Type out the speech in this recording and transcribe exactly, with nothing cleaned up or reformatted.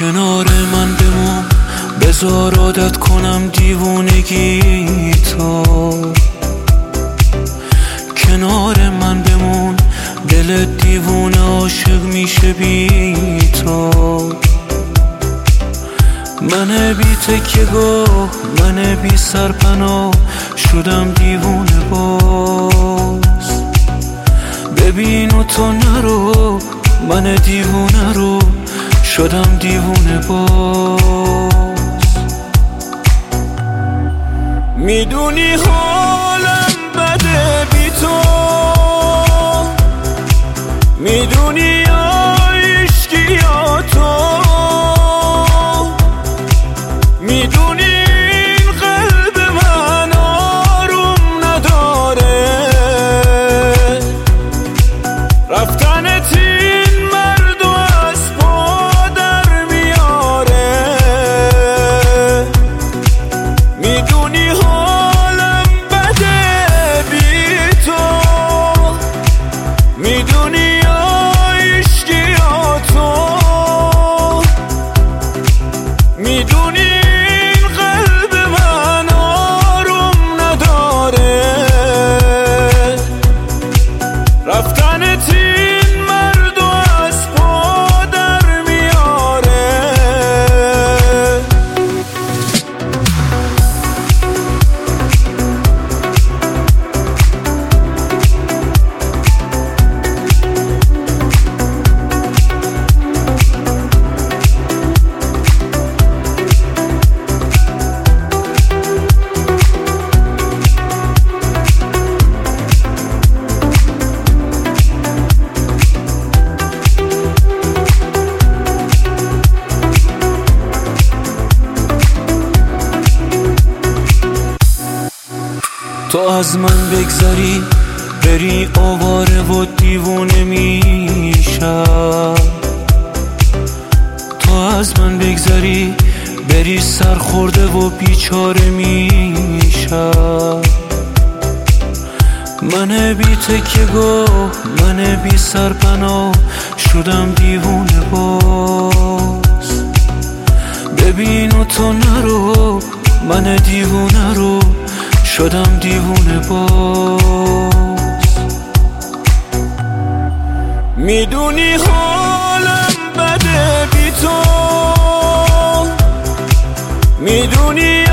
کنار من بمون، بذار عادت کنم دیوونگی تو. کنار من بمون، دل دیوونه عاشق میشه بی تو. من بی تکیه گاه، من بی سرپناه، شدم دیوونه باز. ببین و تو نرو، من دیوونه رو شدم دیوونه باز. میدونی حالم بده بی تو، میدونی عشقی یا تو، میدونی این قلب من آروم نداره. رفتنت این مرد و از پا در میاره. میدونی حالم بده بی تو، میدونی عشقی یا تو، میدونی این قلب من آروم نداره. رفتنت این مرد و از پا در میاره. تو از من بگذری، بری آواره و دیوونه میشم. تو از من بگذری، بری سرخورده و بیچاره میشم. من بی تکیه گاه، من بی سرپناه، شدم دیوونه باز. ببین و تو نرو، من دیوونه رو شدم دیوونه باز. میدونی حالم بده بی تو، میدونی